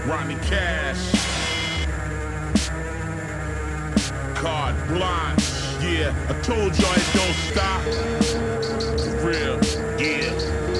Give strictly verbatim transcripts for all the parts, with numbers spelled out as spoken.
Ronnie Cash, Carte Blanche. Yeah, I told y'all it don't stop. For real, yeah.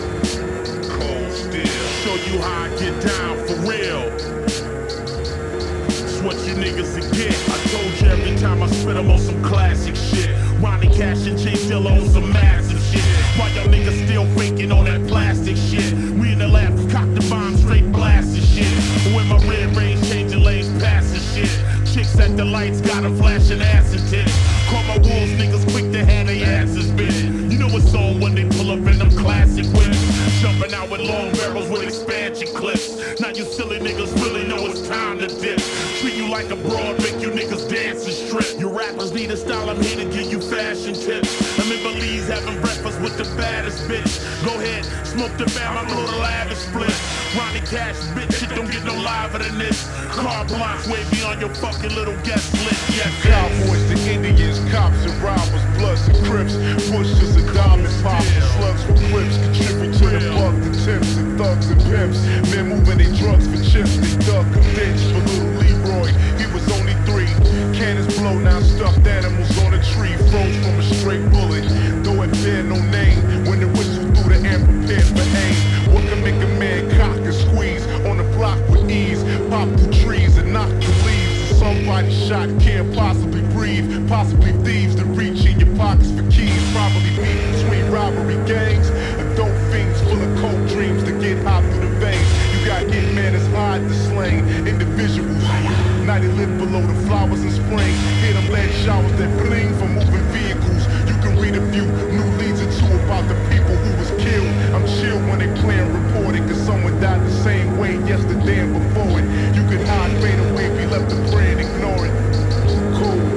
Cold Steel. Show you how I get down for real. It's what you niggas will get. I told you every time I spit I'm on some classic shit. Ronnie Cash and J Dilla on some massive shit. Why y'all niggas still faking on that plastic shit? We in the lab, cock the bomb, straight blasting shit. When my red range changing lanes, passing shit. Chicks at the lights, got them flashing ass and tits. Call my wolves, niggas quick to have they asses bit. You know what's on when they pull up in them classic whips. Jumping out with long barrels with expansion clips. Now you silly niggas really know it's time to dip. Treat you like a broad, make you niggas dance and strip. You rappers need a style, I'm here to give you fashion tips. I'm in Belize having breakfast with the baddest bitch. Go ahead, smoke the bam, I'm a little lavish split. Ronnie Cash, bitch, shit don't get no liver than this. Carte Blanche way beyond your fucking little guest list. Yes, Cowboys to Indians, cops and robbers, bloods and crips, pushers and diamond poppers, slugs for clips, contribute to the buck, the tips and thugs and pimps. Men moving they drugs for chips, they dug a ditch for little Leroy. He was only three. Cannons blow, now stuffed animals on a tree, froze from a straight bullet. Though it bear no name, when the whistle through the air prepared for aim. What can make a man cock and squeeze on the block with ease? Pop the trees and knock the leaves. Somebody shot, can't possibly breathe. Possibly thieves that reach in your pockets for keys. Probably beef between robbery gangs. Adult fiends full of cold dreams to get hot through the veins. You got hitman that's hard to slain. Individuals. Now they live below the flowers in spring. Hear them lead showers that bling from moving vehicles. You can read a few new leads or two about the people who was killed. I'm chill when they playing reported, cause someone died the same way yesterday and before it. You can hide, fade away, be left to pray and ignore it. Cool.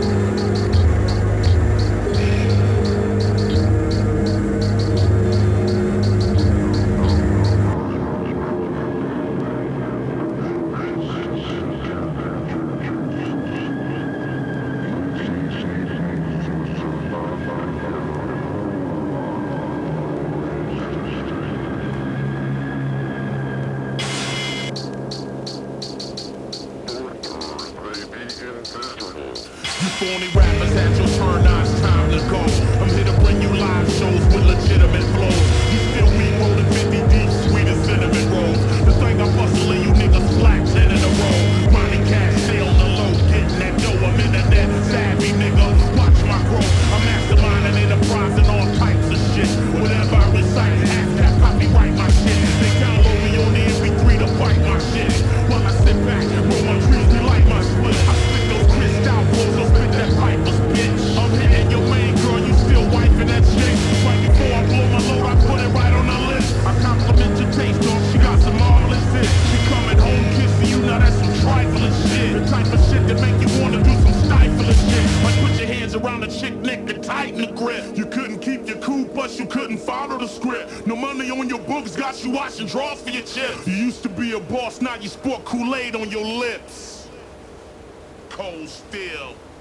You phony rappers had your turn, now it's time to go. I'm here to bring you live shows with legitimate flows. You still weak rolling fifty deep, sweet as cinnamon rolls. The thing I'm hustling, you niggas flat ten in a row. Ronnie Cash, stay on the low, getting that dough. I'm internet savvy, nigga, watch my growth. I'm masterminding enterprise and all types of shit. Whatever I recite, ask that copyright my shit. They download me on the M P three to fight my shit. While I sit back, roll my trees, they like my split. I spit those crystal balls, I'll spit that pipers, bitch. I'm hitting your main girl, you still wifing that shit. Right before I blow my load, I put it right on the list. I compliment your taste, dog, she got some marvelous hits. She coming home kissing you, now that's some trifling shit. The type of shit that make you wanna do some stifling shit. Like put your hands around a chick neck and tighten the grip. You couldn't keep your cool, plus you couldn't follow the script. No money on your books, got you washing drawers for your chips. You used to be a boss, now you sport Kool-Aid on your lips. Cold Steel.